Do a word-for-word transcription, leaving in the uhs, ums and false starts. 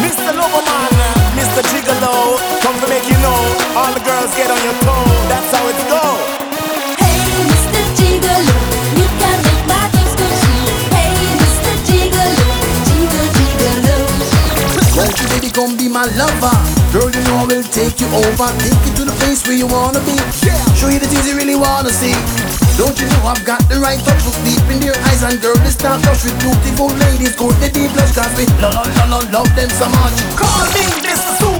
Mister Loverman, Mister Gigolo, come to make you know, all the girls get on your toe, that's how it go. Hey, Mister Gigolo, you can make my dreams come true. Hey, Mister Gigolo, Gigolo, Gigolo. Won't you baby come be my lover? Girl, you know I will take you over. Take you to the place where you wanna be. Show you the things you really wanna see. Don't you know I've got the right touch? Look deep in their eyes and girl, this start touch with beautiful ladies. Go the deep blush, cause we love, love, love, love them so much. Call me Mister Super